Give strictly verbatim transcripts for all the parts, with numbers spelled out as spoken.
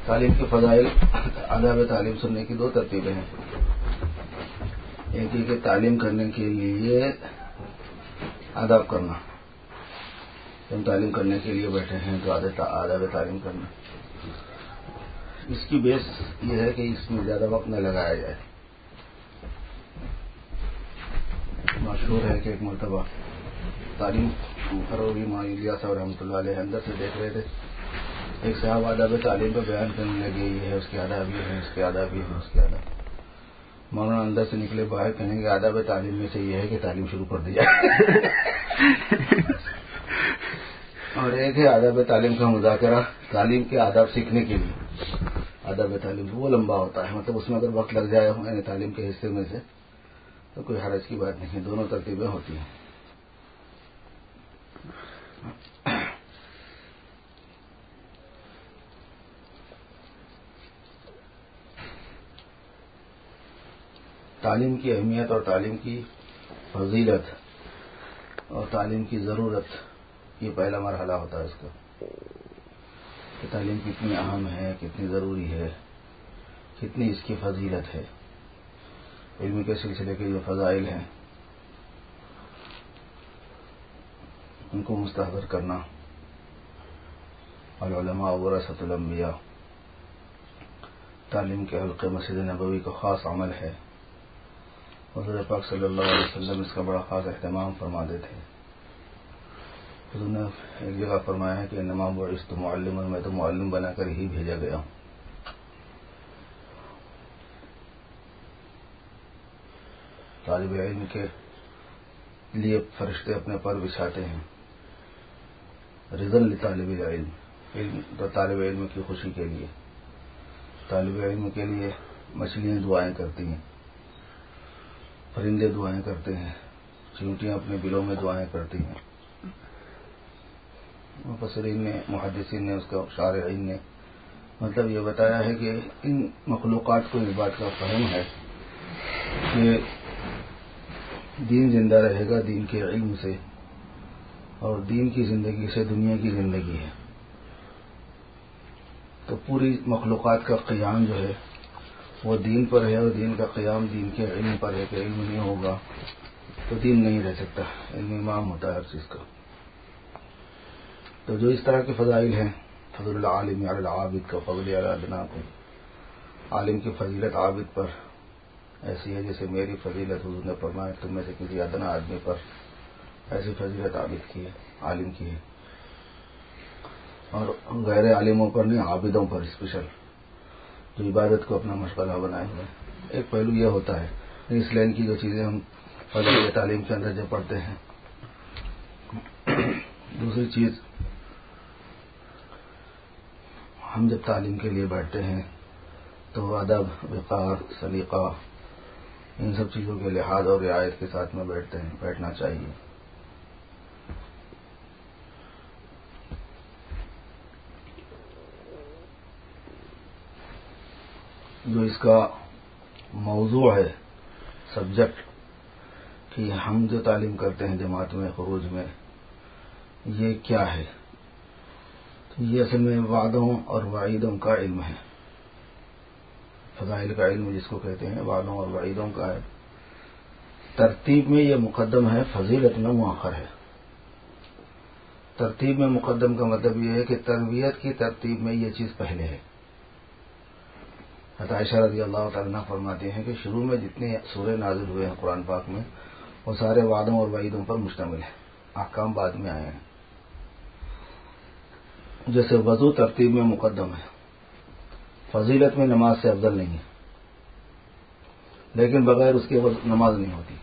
تعلیم کے فضائل، آداب تعلیم سننے کی دو ترتیبیں ہیں. ایک ہی کہ تعلیم کرنے کے لیے آداب کرنا، ہم تعلیم کرنے کے لیے بیٹھے ہیں تو آداب تعلیم کرنا. اس کی بیس یہ ہے کہ اس میں زیادہ وقت نہ لگایا جائے. مشہور ہے کہ ایک مرتبہ تعلیم فروغی معاویہ صاحب رحمۃ اللہ علیہ اندر سے دیکھ رہے تھے، ایک صاحب آداب تعلیم پہ بیان کرنے لگے، یہ ہے اس کے آداب، یہ ہے اس کے آداب، یہ ہے اس کے آداب. مولانا اندر سے نکلے باہر کہنے کے آداب تعلیم میں سے یہ ہے کہ تعلیم شروع کر دیا. اور ایک ہے آداب تعلیم کا مذاکرہ، تعلیم کے آداب سیکھنے کے لیے. آداب تعلیم وہ لمبا ہوتا ہے، مطلب اس میں اگر وقت لگ جائے یعنی تعلیم کے حصے میں سے تو کوئی حرج کی بات نہیں. دونوں ترتیبیں ہوتی ہیں. تعلیم کی اہمیت اور تعلیم کی فضیلت اور تعلیم کی ضرورت، یہ پہلا مرحلہ ہوتا ہے اس کا، کہ تعلیم کتنی اہم ہے، کتنی ضروری ہے، کتنی اس کی فضیلت ہے. علم کے سلسلے کے جو فضائل ہیں ان کو مستحضر کرنا. العلماء ورثۃ الانبیاء، تعلیم کے حلقے مسجد نبوی کا خاص عمل ہے. حضور پاک صلی اللہ علیہ وسلم اس کا بڑا خاص اہتمام فرماتے تھے. حضور نے ایک جگہ فرمایا ہے کہ انما بعثت معلما، میں تو معلم بنا کر ہی بھیجا گیا ہوں. طالب علم کے لیے فرشتے اپنے پر بچھاتے ہیں، رضن لطالب العلم، علم تو طالب علم کی خوشی کے لیے. طالب علم کے لیے مچھلیاں دعائیں کرتی ہیں، پرندے دعائیں کرتے ہیں، چیونٹیاں اپنے بلوں میں دعائیں کرتی ہیں. مفسرین نے، محدثین نے، اس کا شارحین نے مطلب یہ بتایا ہے کہ ان مخلوقات کو اس بات کا فہم ہے کہ دین زندہ رہے گا دین کے علم سے، اور دین کی زندگی سے دنیا کی زندگی ہے. تو پوری مخلوقات کا قیام جو ہے وہ دین پر ہے، اور دین کا قیام دین کے علم پر ہے، کہ علم نہیں ہوگا تو دین نہیں رہ سکتا. علم امام ہوتا ہے ہر چیز کا. تو جو اس طرح کے فضائل ہیں، فضل العالم علی العابد کا فضل علی ادناکم، عالم کی فضیلت عابد پر ایسی ہے جیسے میری فضیلت حضور نے فرمایا تم میں سے کسی ادنا آدمی پر ایسی فضیلت عابد کی ہے، عالم کی ہے. اور غیر عالموں پر نہیں، عابدوں پر اسپیشل، جو عبادت کو اپنا مشغلہ بنائے ہوئے. ایک پہلو یہ ہوتا ہے اس لائن کی جو چیزیں ہم فضائل تعلیم کے اندر جو پڑھتے ہیں. دوسری چیز، ہم جب تعلیم کے لیے بیٹھتے ہیں تو ادب، وقار، سلیقہ، ان سب چیزوں کے لحاظ اور رعایت کے ساتھ میں بیٹھتے ہیں، بیٹھنا چاہیے. جو اس کا موضوع ہے، سبجیکٹ، کہ ہم جو تعلیم کرتے ہیں جماعت میں، خروج میں، یہ کیا ہے، تو یہ اصل میں وعدوں اور وعیدوں کا علم ہے. فضائل کا علم جس کو کہتے ہیں، وعدوں اور وعیدوں کا ہے. ترتیب میں یہ مقدم ہے، فضیلت میں مؤخر ہے. ترتیب میں مقدم کا مطلب یہ ہے کہ تربیت کی ترتیب میں یہ چیز پہلے ہے. حضرت عائشہ رضی اللہ تعالیٰ عنہ فرماتی ہیں کہ شروع میں جتنے سورے نازل ہوئے ہیں قرآن پاک میں وہ سارے وعدوں اور وعیدوں پر مشتمل ہیں، احکام بعد میں آئے ہیں. جیسے وضو ترتیب میں مقدم ہے، فضیلت میں نماز سے افضل نہیں ہے، لیکن بغیر اس کے نماز نہیں ہوتی.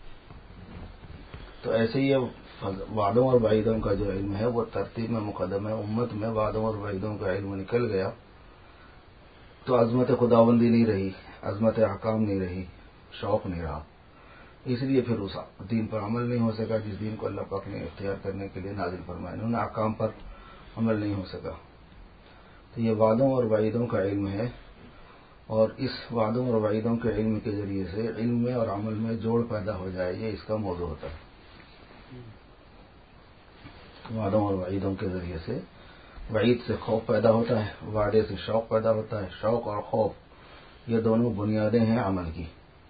تو ایسے ہی وعدوں اور وعیدوں کا جو علم ہے وہ ترتیب میں مقدم ہے. امت میں وعدوں اور وعیدوں کا علم نکل گیا تو عظمت خداوندی نہیں رہی، عظمت احکام نہیں رہی، شوق نہیں رہا. اس لیے پھر اس دین پر عمل نہیں ہو سکا جس دین کو اللہ پاک نے اختیار کرنے کے لیے نازل فرمایا. انہوں نے احکام پر عمل نہیں ہو سکا. تو یہ وعدوں اور وعیدوں کا علم ہے، اور اس وعدوں اور وعیدوں کے علم کے ذریعے سے علم میں اور عمل میں جوڑ پیدا ہو جائے، یہ اس کا موضوع ہوتا ہے. وعدوں اور وعیدوں کے ذریعے سے وعید سے خوف پیدا ہوتا ہے، وعدے سے شوق پیدا ہوتا ہے، شوق اور خوف یہ دونوں بنیادیں ہیں عمل کی۔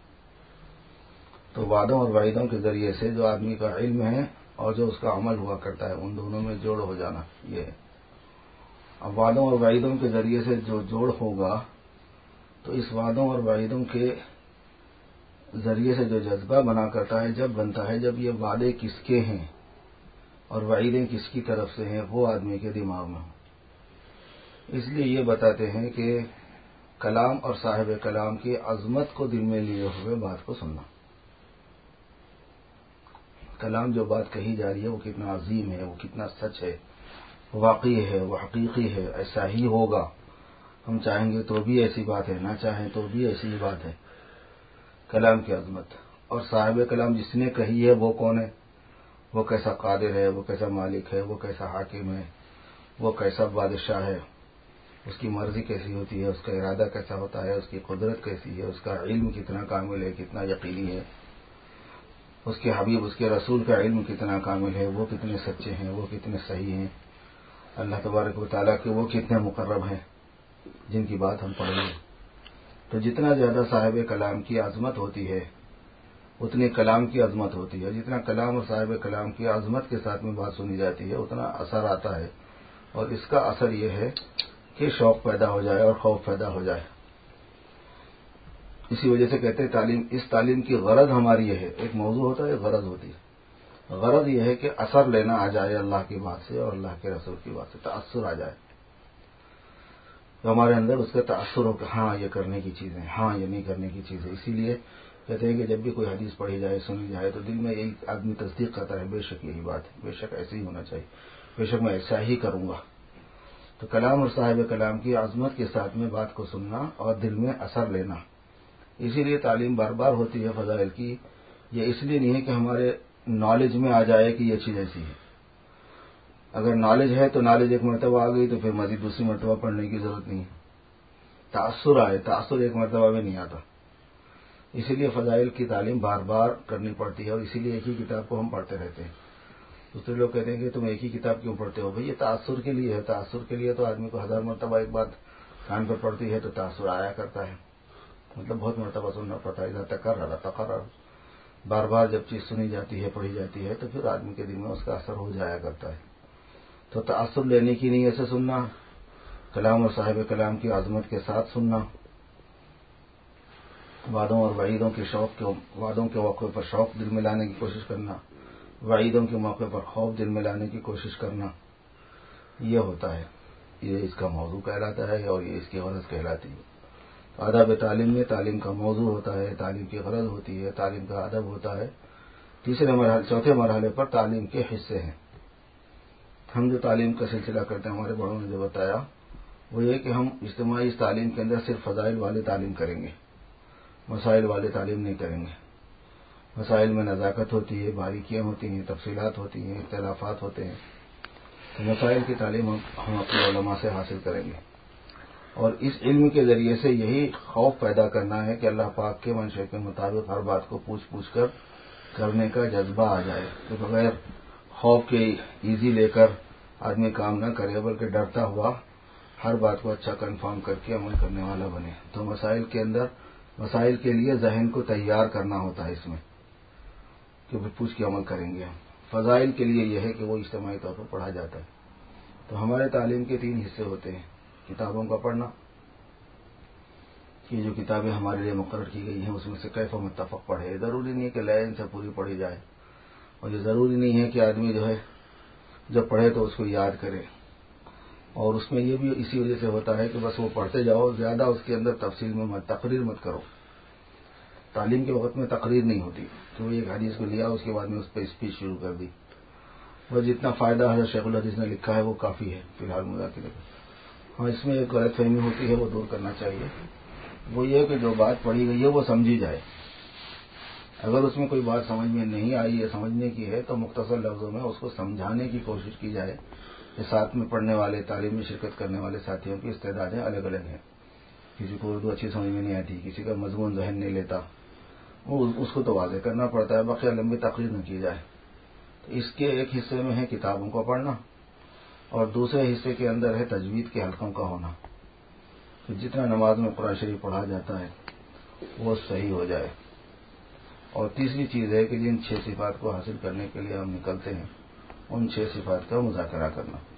تو وعدوں اور وعیدوں کے ذریعے سے جو آدمی کا علم ہے اور جو اس کا عمل ہوا کرتا ہے ان دونوں میں جوڑ ہو جانا یہ ہے۔ اب وعدوں اور وعیدوں کے ذریعے سے جو جوڑ ہوگا تو اس وعدوں اور وعیدوں کے ذریعے سے جو جذبہ بنا کرتا ہے جب بنتا ہے جب یہ وعدے کس کے ہیں اور وعیدیں کس کی طرف سے ہیں وہ آدمی کے دماغ میں ہو۔ اس لیے یہ بتاتے ہیں کہ کلام اور صاحب کلام کی عظمت کو دل میں لیے ہوئے بات کو سننا۔ کلام جو بات کہی جا رہی ہے وہ کتنا عظیم ہے، وہ کتنا سچ ہے، واقعی ہے، وہ حقیقی ہے، ایسا ہی ہوگا، ہم چاہیں گے تو بھی ایسی بات ہے، نہ چاہیں تو بھی ایسی ہی بات ہے۔ کلام کی عظمت اور صاحب کلام جس نے کہی ہے وہ کون ہے، وہ کیسا قادر ہے، وہ کیسا مالک ہے، وہ کیسا حاکم ہے، وہ کیسا بادشاہ ہے، اس کی مرضی کیسی ہوتی ہے، اس کا ارادہ کیسا ہوتا ہے، اس کی قدرت کیسی ہے، اس کا علم کتنا کامل ہے، کتنا یقینی ہے، اس کے حبیب اس کے رسول کا علم کتنا کامل ہے، وہ کتنے سچے ہیں، وہ کتنے صحیح ہیں، اللہ تبارک و تعالیٰ کے وہ کتنے مقرب ہیں جن کی بات ہم پڑھیں گے۔ تو جتنا زیادہ صاحب کلام کی عظمت ہوتی ہے اتنی کلام کی عظمت ہوتی ہے، جتنا کلام اور صاحب کلام کی عظمت کے ساتھ میں بات سنی جاتی ہے اتنا اثر آتا ہے، اور اس کا اثر یہ ہے کہ شوق پیدا ہو جائے اور خوف پیدا ہو جائے۔ اسی وجہ سے کہتے ہیں تعلیم، اس تعلیم کی غرض ہماری یہ ہے، ایک موضوع ہوتا ہے غرض ہوتی ہے، غرض یہ ہے کہ اثر لینا آ جائے اللہ کی بات سے اور اللہ کے رسول کی بات سے، تأثر آ جائے تو ہمارے اندر اس کا تأثر ہو کہ ہاں یہ کرنے کی چیز ہے، ہاں یہ نہیں کرنے کی چیز ہے۔ اسی لیے کہتے ہیں کہ جب بھی کوئی حدیث پڑھی جائے سنی جائے تو دل میں یہی آدمی تصدیق کرتا ہے، بے شک یہی بات ہے، بے شک ایسے ہی ہونا چاہیے، بے شک میں ایسا ہی کروں گا۔ تو کلام اور صاحب کلام کی عظمت کے ساتھ میں بات کو سننا اور دل میں اثر لینا، اسی لیے تعلیم بار بار ہوتی ہے فضائل کی۔ یہ اس لیے نہیں ہے کہ ہمارے نالج میں آ جائے کہ یہ چیز ایسی ہے، اگر نالج ہے تو نالج ایک مرتبہ آ گئی تو پھر مزید دوسری مرتبہ پڑھنے کی ضرورت نہیں ہے۔ تأثر آئے، تأثر ایک مرتبہ میں نہیں آتا، اسی لیے فضائل کی تعلیم بار بار کرنی پڑتی ہے، اور اسی لیے ایک ہی کتاب کو ہم پڑھتے رہتے ہیں۔ دوسرے لوگ کہتے ہیں کہ تم ایک ہی کتاب کیوں پڑھتے ہو؟ بھئی یہ تأثر کے لیے ہے، تأثر کے لیے تو آدمی کو ہزار مرتبہ ایک بات کان پر پڑتی ہے تو تأثر آیا کرتا ہے، مطلب بہت مرتبہ سننا پڑتا ہے، اذا تکرر تقرر، بار بار جب چیز سنی جاتی ہے پڑھی جاتی ہے تو پھر آدمی کے دل میں اس کا اثر ہو جایا کرتا ہے۔ تو تأثر لینے کی نیت سے سننا، کلام اور صاحب کلام کی عظمت کے ساتھ سننا، وعدوں اور وعیدوں کے شوق کے وعدوں کے موقع پر شوق دل میں لانے کی کوشش کرنا، وعیدوں کے موقع پر خوف دل میں لانے کی کوشش کرنا، یہ ہوتا ہے، یہ اس کا موضوع کہلاتا ہے اور یہ اس کی غرض کہلاتی ہے۔ آداب تعلیم میں تعلیم کا موضوع ہوتا ہے، تعلیم کی غرض ہوتی ہے، تعلیم کا ادب ہوتا ہے۔ تیسرے مرحلے چوتھے مرحلے پر تعلیم کے حصے ہیں۔ ہم جو تعلیم کا سلسلہ کرتے ہیں، ہمارے بڑوں نے جو بتایا وہ یہ کہ ہم اجتماعی اس تعلیم کے اندر صرف فضائل والی تعلیم کریں گے، مسائل والی تعلیم نہیں کریں گے۔ مسائل میں نزاکت ہوتی ہے، باریکیاں ہوتی ہیں، تفصیلات ہوتی ہیں، اختلافات ہوتے ہیں، تو مسائل کی تعلیم ہم اپنے علماء سے حاصل کریں گے، اور اس علم کے ذریعے سے یہی خوف پیدا کرنا ہے کہ اللہ پاک کے منشے کے مطابق ہر بات کو پوچھ پوچھ کر کرنے کا جذبہ آ جائے، کہ بغیر خوف کے ایزی لے کر آدمی کام نہ کرے بلکہ ڈرتا ہوا ہر بات کو اچھا کنفرم کر کے عمل کرنے والا بنے۔ تو مسائل کے اندر مسائل کے لیے ذہن کو تیار کرنا ہوتا ہے اس میں، کہ پھر پوچھ کے عمل کریں گے ہم۔ فضائل کے لیے یہ ہے کہ وہ اجتماعی طور پر پڑھا جاتا ہے۔ تو ہمارے تعلیم کے تین حصے ہوتے ہیں، کتابوں کا پڑھنا، کہ جو کتابیں ہمارے لیے مقرر کی گئی ہیں اس میں سے کیف و متفق پڑھے، ضروری نہیں ہے کہ لائن سے پوری پڑھی جائے، اور یہ ضروری نہیں ہے کہ آدمی جو ہے جب پڑھے تو اس کو یاد کرے، اور اس میں یہ بھی اسی وجہ سے ہوتا ہے کہ بس وہ پڑھتے جاؤ، زیادہ اس کے اندر تفصیل میں مت تقریر مت کرو۔ تعلیم کے وقت میں تقریر نہیں ہوتی کہ وہ ایک حدیث کو لیا اس کے بعد میں اس پہ اسپیچ شروع کر دی، وہ جتنا فائدہ حضرت شیخ الحدیث نے لکھا ہے وہ کافی ہے فی الحال مذاکرے کا۔ ہاں اس میں ایک غلط فہمی ہوتی ہے، وہ دور کرنا چاہیے، وہ یہ کہ جو بات پڑھی گئی ہے وہ سمجھی جائے، اگر اس میں کوئی بات سمجھ میں نہیں آئی ہے، سمجھنے کی ہے، تو مختصر لفظوں میں اس کو سمجھانے کی کوشش کی جائے کہ ساتھ میں پڑھنے والے، تعلیم میں شرکت کرنے والے ساتھیوں کی استعدادیں الگ الگ ہیں، کسی کو اردو اچھی سمجھ میں نہیں آتی، کسی کا مضمون ذہن نہیں لیتا، وہ اس کو تو واضح کرنا پڑتا ہے، بقیہ لمبی تقریر نہ کی جائے۔ تو اس کے ایک حصے میں ہے کتابوں کو پڑھنا، اور دوسرے حصے کے اندر ہے تجوید کے حلقوں کا ہونا، کہ جتنا نماز میں قرآن شریف پڑھا جاتا ہے وہ صحیح ہو جائے۔ اور تیسری چیز ہے کہ جن چھ صفات کو حاصل کرنے کے لیے ہم نکلتے ہیں ان چھ صفات کا مذاکرہ کرنا۔